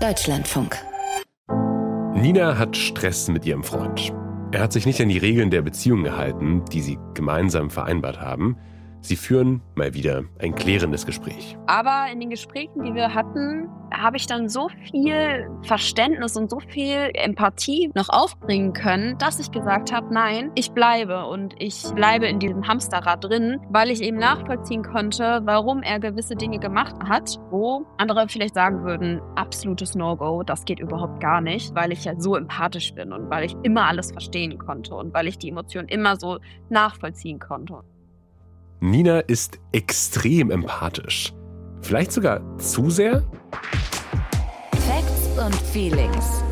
Deutschlandfunk. Nina hat Stress mit ihrem Freund. Er hat sich nicht an die Regeln der Beziehung gehalten, die sie gemeinsam vereinbart haben. Sie führen mal wieder ein klärendes Gespräch. Aber in den Gesprächen, die wir hatten, habe ich dann so viel Verständnis und so viel Empathie noch aufbringen können, dass ich gesagt habe, nein, ich bleibe. Und ich bleibe in diesem Hamsterrad drin, weil ich eben nachvollziehen konnte, warum er gewisse Dinge gemacht hat, wo andere vielleicht sagen würden, absolutes No-Go, das geht überhaupt gar nicht, weil ich ja so empathisch bin und weil ich immer alles verstehen konnte und weil ich die Emotionen immer so nachvollziehen konnte. Nina ist extrem empathisch. Vielleicht sogar zu sehr? Facts und Feelings.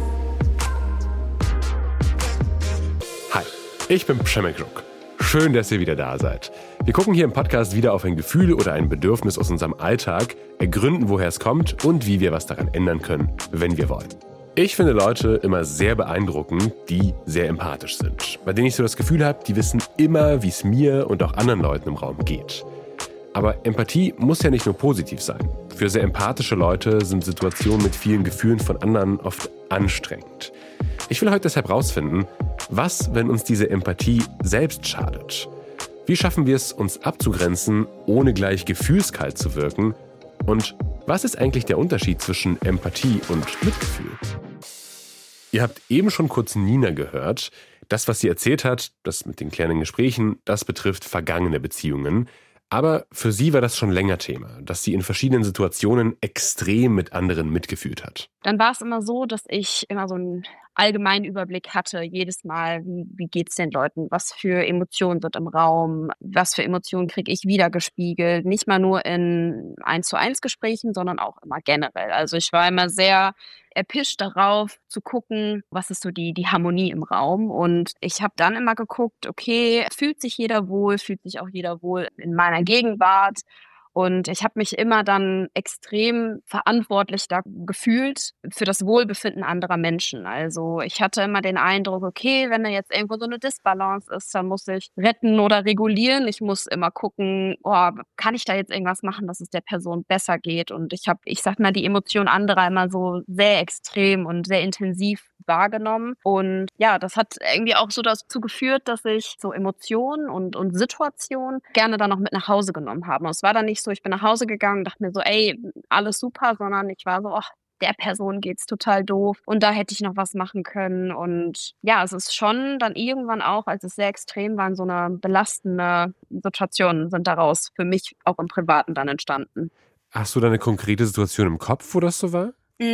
Hi, ich bin Przemek Ruk. Schön, dass ihr wieder da seid. Wir gucken hier im Podcast wieder auf ein Gefühl oder ein Bedürfnis aus unserem Alltag, ergründen, woher es kommt und wie wir was daran ändern können, wenn wir wollen. Ich finde Leute immer sehr beeindruckend, die sehr empathisch sind. Bei denen ich so das Gefühl habe, die wissen immer, wie es mir und auch anderen Leuten im Raum geht. Aber Empathie muss ja nicht nur positiv sein. Für sehr empathische Leute sind Situationen mit vielen Gefühlen von anderen oft anstrengend. Ich will heute deshalb rausfinden, was, wenn uns diese Empathie selbst schadet? Wie schaffen wir es, uns abzugrenzen, ohne gleich gefühlskalt zu wirken? Und was ist eigentlich der Unterschied zwischen Empathie und Mitgefühl? Ihr habt eben schon kurz Nina gehört. Das, was sie erzählt hat, das mit den klärenden Gesprächen, das betrifft vergangene Beziehungen. Aber für sie war das schon länger Thema, dass sie in verschiedenen Situationen extrem mit anderen mitgefühlt hat. Dann war es immer so, dass ich immer so einen allgemeinen Überblick hatte, jedes Mal, wie geht's den Leuten, was für Emotionen sind im Raum, was für Emotionen kriege ich wiedergespiegelt, nicht mal nur in 1:1 Gesprächen, sondern auch immer generell. Also ich war immer sehr erpicht darauf zu gucken, was ist so die Harmonie im Raum, und ich habe dann immer geguckt, okay, fühlt sich jeder wohl, fühlt sich auch jeder wohl in meiner Gegenwart. Und ich habe mich immer dann extrem verantwortlich da gefühlt für das Wohlbefinden anderer Menschen. Also ich hatte immer den Eindruck, okay, wenn da jetzt irgendwo so eine Disbalance ist, dann muss ich retten oder regulieren. Ich muss immer gucken, kann ich da jetzt irgendwas machen, dass es der Person besser geht? Und ich sag mal, die Emotionen anderer immer so sehr extrem und sehr intensiv wahrgenommen. Und ja, das hat irgendwie auch so dazu geführt, dass ich so Emotionen und Situationen gerne dann noch mit nach Hause genommen habe. Und es war dann nicht so, ich bin nach Hause gegangen und dachte mir so, ey, alles super, sondern ich war so, ach, der Person geht's total doof und da hätte ich noch was machen können. Und ja, es ist schon dann irgendwann auch, als es sehr extrem war, so eine belastende Situation sind daraus für mich auch im Privaten dann entstanden. Hast du da eine konkrete Situation im Kopf, wo das so war?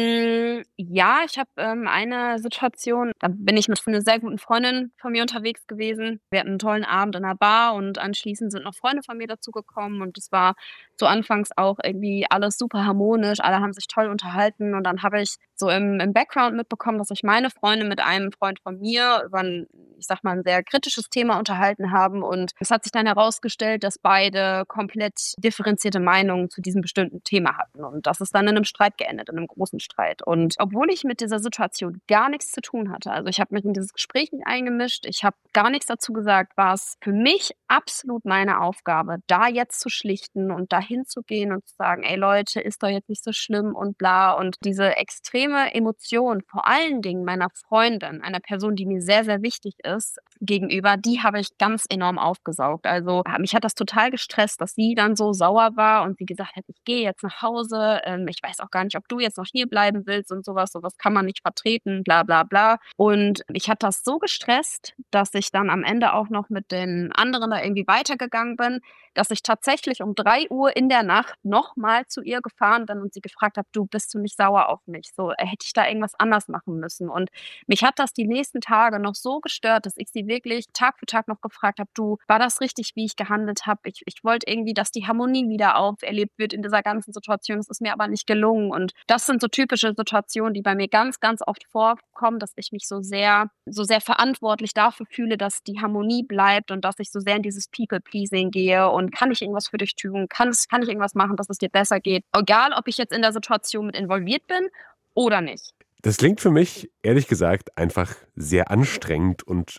Ja, ich habe eine Situation, da bin ich mit einer sehr guten Freundin von mir unterwegs gewesen. Wir hatten einen tollen Abend in einer Bar und anschließend sind noch Freunde von mir dazugekommen und es war so anfangs auch irgendwie alles super harmonisch, alle haben sich toll unterhalten und dann habe ich so im Background mitbekommen, dass sich meine Freunde mit einem Freund von mir über ein sehr kritisches Thema unterhalten haben und es hat sich dann herausgestellt, dass beide komplett differenzierte Meinungen zu diesem bestimmten Thema hatten und das ist dann in einem Streit geendet, in einem großen Streit. Und obwohl ich mit dieser Situation gar nichts zu tun hatte, also ich habe mich in dieses Gespräch nicht eingemischt, ich habe gar nichts dazu gesagt, war es für mich absolut meine Aufgabe, da jetzt zu schlichten und da hinzugehen und zu sagen, ey Leute, ist doch jetzt nicht so schlimm und bla. Und diese extreme Emotion, vor allen Dingen meiner Freundin, einer Person, die mir sehr, sehr wichtig ist, gegenüber, die habe ich ganz enorm aufgesaugt. Also mich hat das total gestresst, dass sie dann so sauer war und sie gesagt hat, ich gehe jetzt nach Hause, ich weiß auch gar nicht, ob du jetzt noch hier bleiben willst und sowas kann man nicht vertreten, bla bla bla. Und mich hat das so gestresst, dass ich dann am Ende auch noch mit den anderen da irgendwie weitergegangen bin, dass ich tatsächlich um 3 Uhr in der Nacht nochmal zu ihr gefahren bin und sie gefragt habe, du, bist du nicht sauer auf mich? So, hätte ich da irgendwas anders machen müssen? Und mich hat das die nächsten Tage noch so gestört, dass ich sie wirklich Tag für Tag noch gefragt habe, du, war das richtig, wie ich gehandelt habe? Ich wollte irgendwie, dass die Harmonie wieder auferlebt wird in dieser ganzen Situation. Das ist mir aber nicht gelungen. Und das sind so typische Situationen, die bei mir ganz, ganz oft vorkommen, dass ich mich so sehr verantwortlich dafür fühle, dass die Harmonie bleibt und dass ich so sehr in dieses People-Pleasing gehe und kann ich irgendwas für dich tun? Kann ich irgendwas machen, dass es dir besser geht? Egal, ob ich jetzt in der Situation mit involviert bin oder nicht. Das klingt für mich, ehrlich gesagt, einfach sehr anstrengend und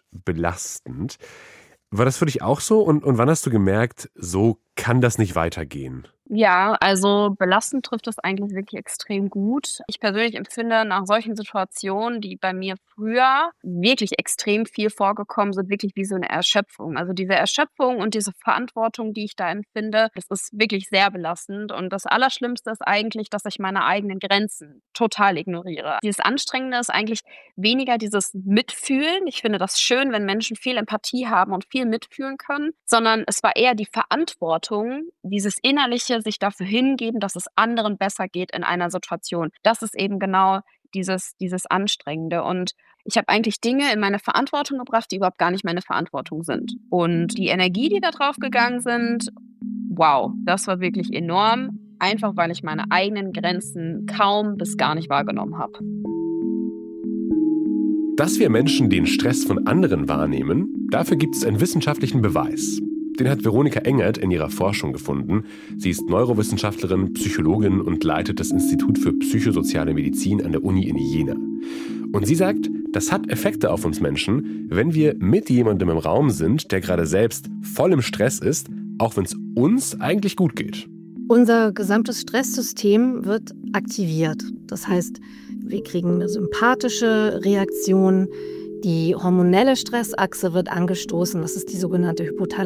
belastend. War das für dich auch so? Und wann hast du gemerkt, so kann das nicht weitergehen? Ja, also belastend trifft das eigentlich wirklich extrem gut. Ich persönlich empfinde nach solchen Situationen, die bei mir früher wirklich extrem viel vorgekommen sind, wirklich wie so eine Erschöpfung. Also diese Erschöpfung und diese Verantwortung, die ich da empfinde, das ist wirklich sehr belastend. Und das Allerschlimmste ist eigentlich, dass ich meine eigenen Grenzen total ignoriere. Dieses Anstrengende ist eigentlich weniger dieses Mitfühlen. Ich finde das schön, wenn Menschen viel Empathie haben und viel mitfühlen können, sondern es war eher die Verantwortung, dieses innerliche sich dafür hingeben, dass es anderen besser geht in einer Situation. Das ist eben genau dieses Anstrengende. Und ich habe eigentlich Dinge in meine Verantwortung gebracht, die überhaupt gar nicht meine Verantwortung sind. Und die Energie, die da drauf gegangen sind, wow, das war wirklich enorm. Einfach weil ich meine eigenen Grenzen kaum bis gar nicht wahrgenommen habe. Dass wir Menschen den Stress von anderen wahrnehmen, dafür gibt es einen wissenschaftlichen Beweis. Den hat Veronika Engert in ihrer Forschung gefunden. Sie ist Neurowissenschaftlerin, Psychologin und leitet das Institut für psychosoziale Medizin an der Uni in Jena. Und sie sagt, das hat Effekte auf uns Menschen, wenn wir mit jemandem im Raum sind, der gerade selbst voll im Stress ist, auch wenn es uns eigentlich gut geht. Unser gesamtes Stresssystem wird aktiviert. Das heißt, wir kriegen eine sympathische Reaktion. Die hormonelle Stressachse wird angestoßen. Das ist die sogenannte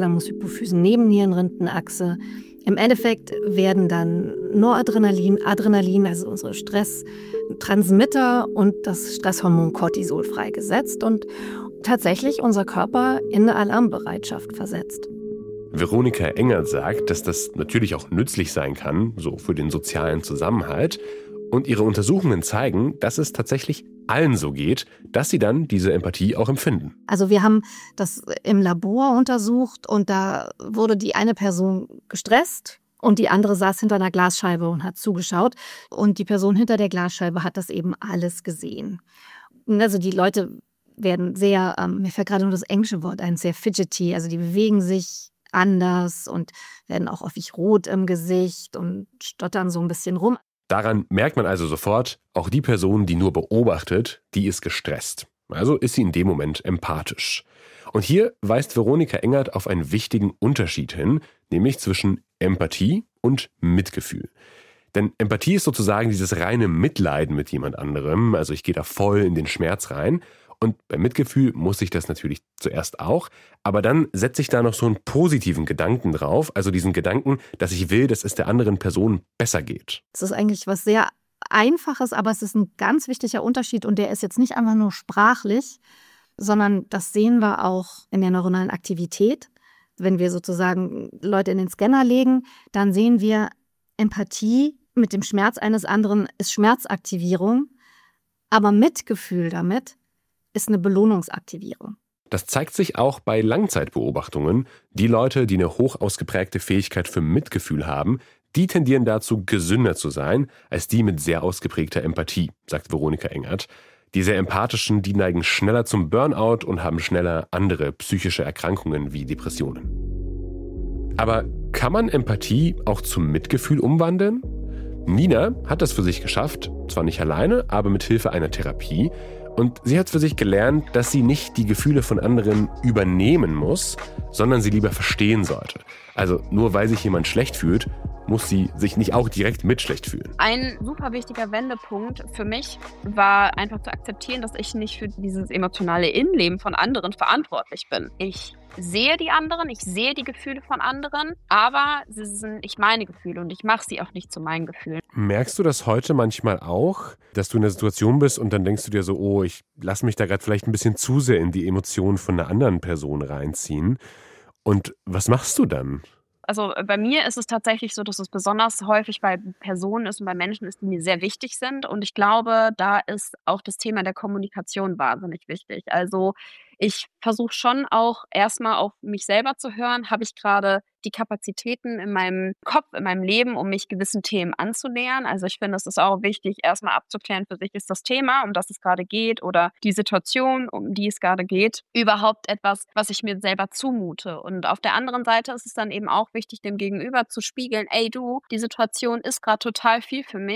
Hypothalamus-Hypophysen-Nebennierenrindenachse. Im Endeffekt werden dann Noradrenalin, Adrenalin, also unsere Stresstransmitter und das Stresshormon Cortisol freigesetzt und tatsächlich unser Körper in eine Alarmbereitschaft versetzt. Veronika Engert sagt, dass das natürlich auch nützlich sein kann, so für den sozialen Zusammenhalt. Und ihre Untersuchungen zeigen, dass es tatsächlich allen so geht, dass sie dann diese Empathie auch empfinden. Also wir haben das im Labor untersucht und da wurde die eine Person gestresst und die andere saß hinter einer Glasscheibe und hat zugeschaut. Und die Person hinter der Glasscheibe hat das eben alles gesehen. Also die Leute werden sehr, mir fällt gerade nur das englische Wort ein, sehr fidgety, also die bewegen sich anders und werden auch häufig rot im Gesicht und stottern so ein bisschen rum. Daran merkt man also sofort, auch die Person, die nur beobachtet, die ist gestresst. Also ist sie in dem Moment empathisch. Und hier weist Veronika Engert auf einen wichtigen Unterschied hin, nämlich zwischen Empathie und Mitgefühl. Denn Empathie ist sozusagen dieses reine Mitleiden mit jemand anderem, also ich gehe da voll in den Schmerz rein. Und beim Mitgefühl muss ich das natürlich zuerst auch, aber dann setze ich da noch so einen positiven Gedanken drauf, also diesen Gedanken, dass ich will, dass es der anderen Person besser geht. Es ist eigentlich was sehr Einfaches, aber es ist ein ganz wichtiger Unterschied und der ist jetzt nicht einfach nur sprachlich, sondern das sehen wir auch in der neuronalen Aktivität. Wenn wir sozusagen Leute in den Scanner legen, dann sehen wir, Empathie mit dem Schmerz eines anderen ist Schmerzaktivierung, aber Mitgefühl damit ist eine Belohnungsaktivierung. Das zeigt sich auch bei Langzeitbeobachtungen. Die Leute, die eine hoch ausgeprägte Fähigkeit für Mitgefühl haben, die tendieren dazu, gesünder zu sein, als die mit sehr ausgeprägter Empathie, sagt Veronika Engert. Die sehr empathischen, die neigen schneller zum Burnout und haben schneller andere psychische Erkrankungen wie Depressionen. Aber kann man Empathie auch zum Mitgefühl umwandeln? Nina hat das für sich geschafft, zwar nicht alleine, aber mit Hilfe einer Therapie. Und sie hat für sich gelernt, dass sie nicht die Gefühle von anderen übernehmen muss, sondern sie lieber verstehen sollte. Also nur weil sich jemand schlecht fühlt, muss sie sich nicht auch direkt mit schlecht fühlen. Ein super wichtiger Wendepunkt für mich war einfach zu akzeptieren, dass ich nicht für dieses emotionale Innenleben von anderen verantwortlich bin. Ich sehe die anderen, ich sehe die Gefühle von anderen, aber sie sind nicht meine Gefühle und ich mache sie auch nicht zu meinen Gefühlen. Merkst du das heute manchmal auch, dass du in der Situation bist und dann denkst du dir so, oh, ich lasse mich da gerade vielleicht ein bisschen zu sehr in die Emotionen von einer anderen Person reinziehen? Und was machst du dann? Also bei mir ist es tatsächlich so, dass es besonders häufig bei Personen ist und bei Menschen ist, die mir sehr wichtig sind. Und ich glaube, da ist auch das Thema der Kommunikation wahnsinnig wichtig. Also ich versuche schon auch erstmal auf mich selber zu hören. Habe ich gerade die Kapazitäten in meinem Kopf, in meinem Leben, um mich gewissen Themen anzunähern? Also ich finde, es ist auch wichtig, erstmal abzuklären, für sich ist das Thema, um das es gerade geht oder die Situation, um die es gerade geht, überhaupt etwas, was ich mir selber zumute. Und auf der anderen Seite ist es dann eben auch wichtig, dem Gegenüber zu spiegeln, ey du, die Situation ist gerade total viel für mich.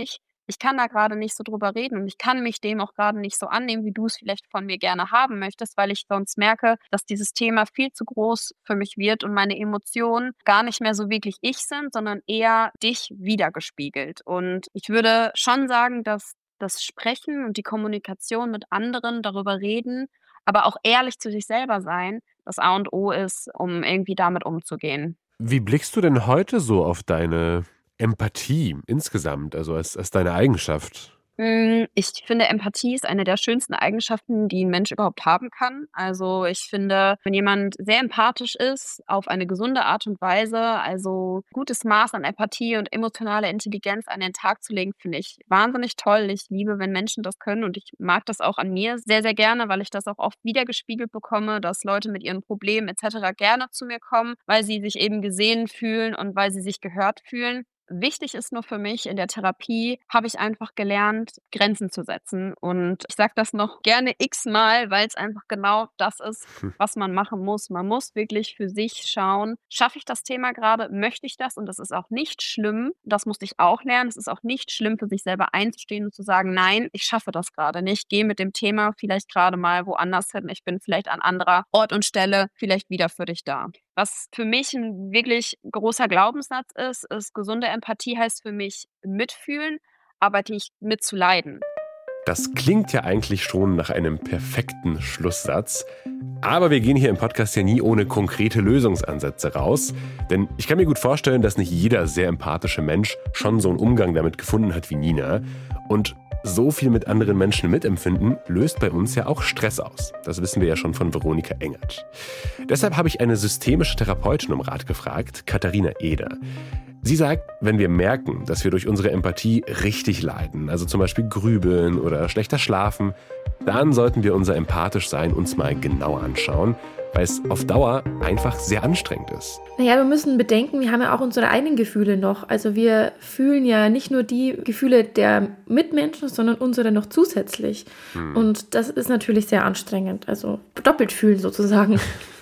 ich kann da gerade nicht so drüber reden und ich kann mich dem auch gerade nicht so annehmen, wie du es vielleicht von mir gerne haben möchtest, weil ich sonst merke, dass dieses Thema viel zu groß für mich wird und meine Emotionen gar nicht mehr so wirklich ich sind, sondern eher dich widergespiegelt. Und ich würde schon sagen, dass das Sprechen und die Kommunikation mit anderen, darüber reden, aber auch ehrlich zu sich selber sein, das A und O ist, um irgendwie damit umzugehen. Wie blickst du denn heute so auf deine Empathie insgesamt, also als deine Eigenschaft? Ich finde, Empathie ist eine der schönsten Eigenschaften, die ein Mensch überhaupt haben kann. Also, ich finde, wenn jemand sehr empathisch ist, auf eine gesunde Art und Weise, also gutes Maß an Empathie und emotionale Intelligenz an den Tag zu legen, finde ich wahnsinnig toll. Ich liebe, wenn Menschen das können und ich mag das auch an mir sehr, sehr gerne, weil ich das auch oft widergespiegelt bekomme, dass Leute mit ihren Problemen et cetera gerne zu mir kommen, weil sie sich eben gesehen fühlen und weil sie sich gehört fühlen. Wichtig ist nur für mich, in der Therapie habe ich einfach gelernt, Grenzen zu setzen. Und ich sage das noch gerne x-mal, weil es einfach genau das ist, was man machen muss. Man muss wirklich für sich schauen, schaffe ich das Thema gerade, möchte ich das? Und das ist auch nicht schlimm, das musste ich auch lernen. Es ist auch nicht schlimm, für sich selber einzustehen und zu sagen, nein, ich schaffe das gerade nicht. Gehe mit dem Thema vielleicht gerade mal woanders hin. Ich bin vielleicht an anderer Ort und Stelle vielleicht wieder für dich da. Was für mich ein wirklich großer Glaubenssatz ist gesunde Empathie heißt für mich mitfühlen, aber nicht mitzuleiden. Das klingt ja eigentlich schon nach einem perfekten Schlusssatz. Aber wir gehen hier im Podcast ja nie ohne konkrete Lösungsansätze raus. Denn ich kann mir gut vorstellen, dass nicht jeder sehr empathische Mensch schon so einen Umgang damit gefunden hat wie Nina. Und so viel mit anderen Menschen mitempfinden, löst bei uns ja auch Stress aus. Das wissen wir ja schon von Veronika Engert. Deshalb habe ich eine systemische Therapeutin um Rat gefragt, Katharina Eder. Sie sagt, wenn wir merken, dass wir durch unsere Empathie richtig leiden, also zum Beispiel grübeln oder schlechter schlafen, dann sollten wir unser Empathischsein uns mal genauer anschauen, weil es auf Dauer einfach sehr anstrengend ist. Naja, wir müssen bedenken, wir haben ja auch unsere eigenen Gefühle noch. Also wir fühlen ja nicht nur die Gefühle der Mitmenschen, sondern unsere noch zusätzlich. Und das ist natürlich sehr anstrengend. Also doppelt fühlen sozusagen.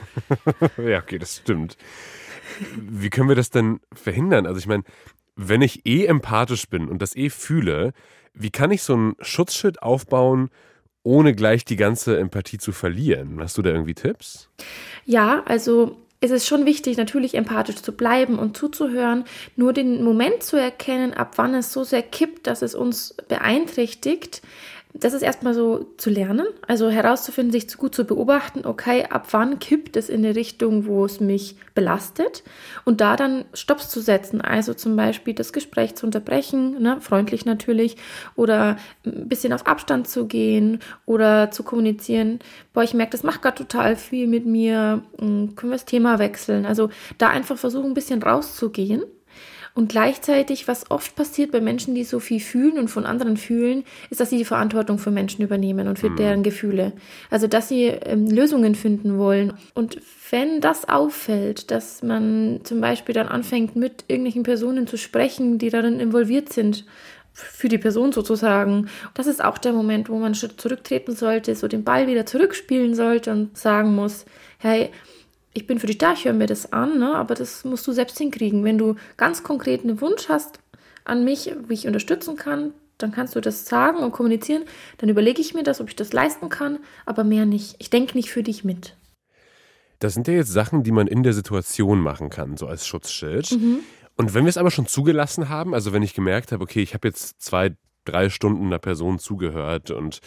Ja, okay, das stimmt. Wie können wir das denn verhindern? Also ich meine, wenn ich empathisch bin und das fühle, wie kann ich so einen Schutzschild aufbauen, ohne gleich die ganze Empathie zu verlieren? Hast du da irgendwie Tipps? Ja, also es ist schon wichtig, natürlich empathisch zu bleiben und zuzuhören, nur den Moment zu erkennen, ab wann es so sehr kippt, dass es uns beeinträchtigt. Das ist erstmal so zu lernen, also herauszufinden, sich gut zu beobachten, okay, ab wann kippt es in eine Richtung, wo es mich belastet und da dann Stopps zu setzen, also zum Beispiel das Gespräch zu unterbrechen, ne, freundlich natürlich, oder ein bisschen auf Abstand zu gehen oder zu kommunizieren, boah, ich merke, das macht gerade total viel mit mir, können wir das Thema wechseln, also da einfach versuchen, ein bisschen rauszugehen. Und gleichzeitig, was oft passiert bei Menschen, die so viel fühlen und von anderen fühlen, ist, dass sie die Verantwortung für Menschen übernehmen und für deren Gefühle. Also, dass sie Lösungen finden wollen. Und wenn das auffällt, dass man zum Beispiel dann anfängt, mit irgendwelchen Personen zu sprechen, die darin involviert sind, für die Person sozusagen, das ist auch der Moment, wo man einen Schritt zurücktreten sollte, so den Ball wieder zurückspielen sollte und sagen muss, hey, ich bin für dich da, ich höre mir das an, ne? Aber das musst du selbst hinkriegen. Wenn du ganz konkret einen Wunsch hast an mich, wie ich unterstützen kann, dann kannst du das sagen und kommunizieren. Dann überlege ich mir das, ob ich das leisten kann, aber mehr nicht. Ich denke nicht für dich mit. Das sind ja jetzt Sachen, die man in der Situation machen kann, so als Schutzschild. Und wenn wir es aber schon zugelassen haben, also wenn ich gemerkt habe, okay, ich habe jetzt 2-3 Stunden einer Person zugehört und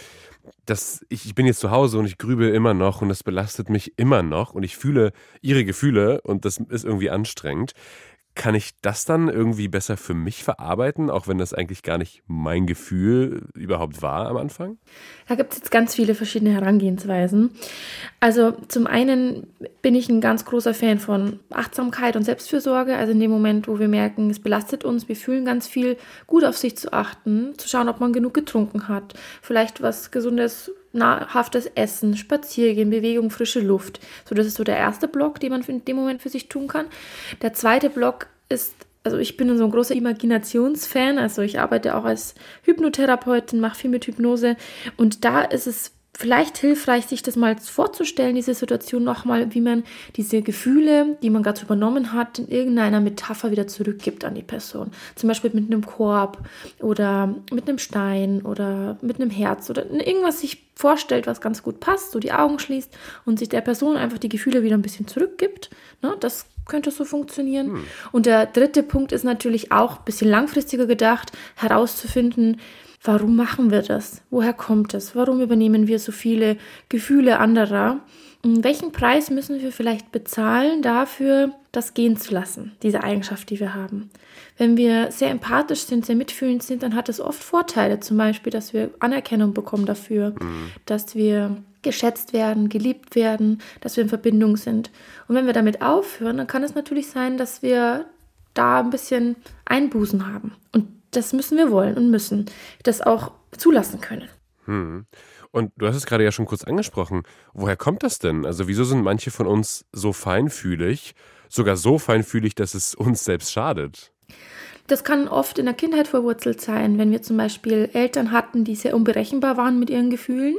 ich bin jetzt zu Hause und ich grübel immer noch und das belastet mich immer noch und ich fühle ihre Gefühle und das ist irgendwie anstrengend. Kann ich das dann irgendwie besser für mich verarbeiten, auch wenn das eigentlich gar nicht mein Gefühl überhaupt war am Anfang? Da gibt es jetzt ganz viele verschiedene Herangehensweisen. Also zum einen bin ich ein ganz großer Fan von Achtsamkeit und Selbstfürsorge. Also in dem Moment, wo wir merken, es belastet uns, wir fühlen ganz viel, gut auf sich zu achten, zu schauen, ob man genug getrunken hat, vielleicht was Gesundes, nahrhaftes Essen, Spaziergehen, Bewegung, frische Luft. So, das ist so der erste Block, den man in dem Moment für sich tun kann. Der zweite Block ist, also ich bin so ein großer Imaginationsfan, also ich arbeite auch als Hypnotherapeutin, mache viel mit Hypnose und da ist es vielleicht hilfreich, sich das mal vorzustellen, diese Situation nochmal, wie man diese Gefühle, die man gerade übernommen hat, in irgendeiner Metapher wieder zurückgibt an die Person. Zum Beispiel mit einem Korb oder mit einem Stein oder mit einem Herz oder irgendwas sich vorstellt, was ganz gut passt, so die Augen schließt und sich der Person einfach die Gefühle wieder ein bisschen zurückgibt. Ne, das könnte so funktionieren. Und der dritte Punkt ist natürlich auch ein bisschen langfristiger gedacht, herauszufinden, warum machen wir das? Woher kommt es? Warum übernehmen wir so viele Gefühle anderer? Und welchen Preis müssen wir vielleicht bezahlen dafür, das gehen zu lassen, diese Eigenschaft, die wir haben? Wenn wir sehr empathisch sind, sehr mitfühlend sind, dann hat das oft Vorteile. Zum Beispiel, dass wir Anerkennung bekommen dafür, dass wir geschätzt werden, geliebt werden, dass wir in Verbindung sind. Und wenn wir damit aufhören, dann kann es natürlich sein, dass wir da ein bisschen Einbußen haben. Und das müssen wir wollen und müssen das auch zulassen können. Und du hast es gerade ja schon kurz angesprochen. Woher kommt das denn? Also wieso sind manche von uns so feinfühlig, sogar so feinfühlig, dass es uns selbst schadet? Das kann oft in der Kindheit verwurzelt sein, wenn wir zum Beispiel Eltern hatten, die sehr unberechenbar waren mit ihren Gefühlen,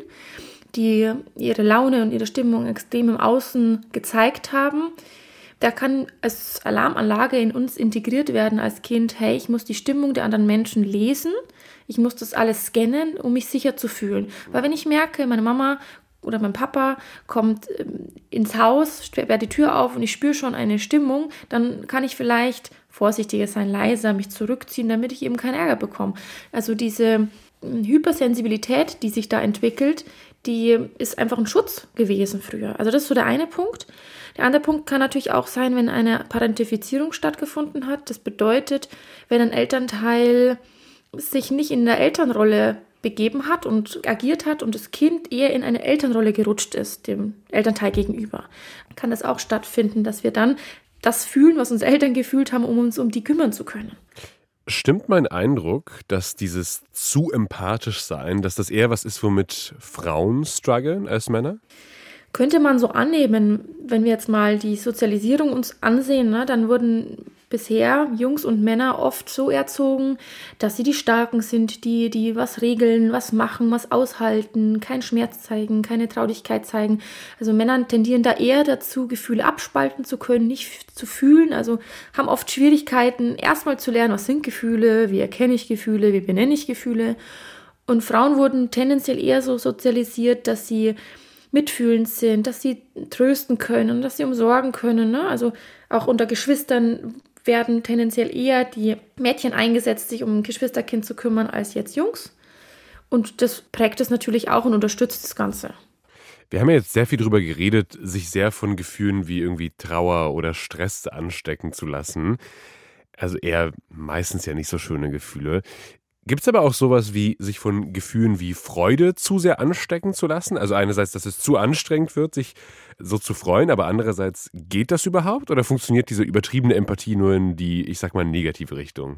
die ihre Laune und ihre Stimmung extrem im Außen gezeigt haben. Da kann als Alarmanlage in uns integriert werden als Kind, hey, ich muss die Stimmung der anderen Menschen lesen, ich muss das alles scannen, um mich sicher zu fühlen. Weil wenn ich merke, meine Mama oder mein Papa kommt ins Haus, sperrt die Tür auf und ich spüre schon eine Stimmung, dann kann ich vielleicht vorsichtiger sein, leiser mich zurückziehen, damit ich eben keinen Ärger bekomme. Also diese Hypersensibilität, die sich da entwickelt, die ist einfach ein Schutz gewesen früher. Also das ist so der eine Punkt. Der andere Punkt kann natürlich auch sein, wenn eine Parentifizierung stattgefunden hat. Das bedeutet, wenn ein Elternteil sich nicht in der Elternrolle begeben hat und agiert hat und das Kind eher in eine Elternrolle gerutscht ist, dem Elternteil gegenüber, kann das auch stattfinden, dass wir dann das fühlen, was unsere Eltern gefühlt haben, um uns um die kümmern zu können. Stimmt mein Eindruck, dass dieses zu empathisch sein, dass das eher was ist, womit Frauen strugglen als Männer? Könnte man so annehmen, wenn wir jetzt mal die Sozialisierung uns ansehen, ne, dann wurden bisher Jungs und Männer oft so erzogen, dass sie die Starken sind, die was regeln, was machen, was aushalten, keinen Schmerz zeigen, keine Traurigkeit zeigen. Also Männer tendieren da eher dazu, Gefühle abspalten zu können, nicht zu fühlen, also haben oft Schwierigkeiten, erstmal zu lernen, was sind Gefühle, wie erkenne ich Gefühle, wie benenne ich Gefühle. Und Frauen wurden tendenziell eher so sozialisiert, dass sie mitfühlend sind, dass sie trösten können, dass sie umsorgen können. Ne? Also auch unter Geschwistern werden tendenziell eher die Mädchen eingesetzt, sich um ein Geschwisterkind zu kümmern, als jetzt Jungs. Und das prägt es natürlich auch und unterstützt das Ganze. Wir haben ja jetzt sehr viel darüber geredet, sich sehr von Gefühlen wie irgendwie Trauer oder Stress anstecken zu lassen. Also eher meistens ja nicht so schöne Gefühle. Gibt es aber auch sowas wie, sich von Gefühlen wie Freude zu sehr anstecken zu lassen? Also einerseits, dass es zu anstrengend wird, sich so zu freuen, aber andererseits, geht das überhaupt? Oder funktioniert diese übertriebene Empathie nur in die, ich sag mal, negative Richtung?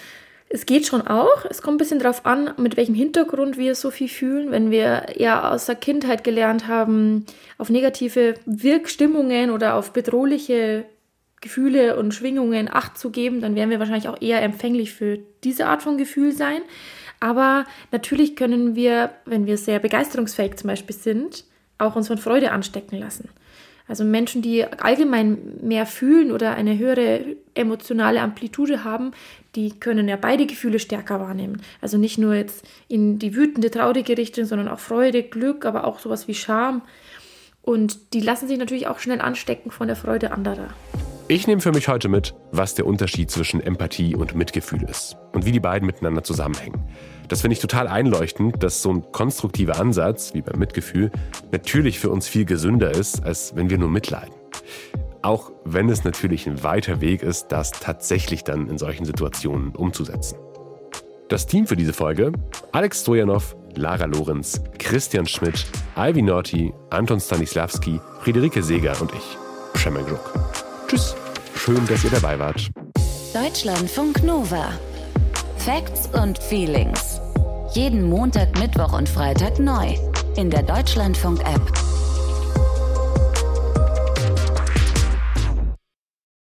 Es geht schon auch. Es kommt ein bisschen darauf an, mit welchem Hintergrund wir so viel fühlen. Wenn wir ja aus der Kindheit gelernt haben, auf negative Wirkstimmungen oder auf bedrohliche Gefühle und Schwingungen Acht zu geben, dann werden wir wahrscheinlich auch eher empfänglich für diese Art von Gefühl sein. Aber natürlich können wir, wenn wir sehr begeisterungsfähig zum Beispiel sind, auch uns von Freude anstecken lassen. Also Menschen, die allgemein mehr fühlen oder eine höhere emotionale Amplitude haben, die können ja beide Gefühle stärker wahrnehmen. Also nicht nur jetzt in die wütende, traurige Richtung, sondern auch Freude, Glück, aber auch sowas wie Scham. Und die lassen sich natürlich auch schnell anstecken von der Freude anderer. Ich nehme für mich heute mit, was der Unterschied zwischen Empathie und Mitgefühl ist und wie die beiden miteinander zusammenhängen. Das finde ich total einleuchtend, dass so ein konstruktiver Ansatz, wie beim Mitgefühl, natürlich für uns viel gesünder ist, als wenn wir nur mitleiden. Auch wenn es natürlich ein weiter Weg ist, das tatsächlich dann in solchen Situationen umzusetzen. Das Team für diese Folge: Alex Stojanov, Lara Lorenz, Christian Schmidt, Ivy Norty, Anton Stanislavski, Friederike Seeger und ich, Przemek Ruk. Tschüss, schön, dass ihr dabei wart. Deutschlandfunk Nova. Facts und Feelings. Jeden Montag, Mittwoch und Freitag neu. In der Deutschlandfunk-App.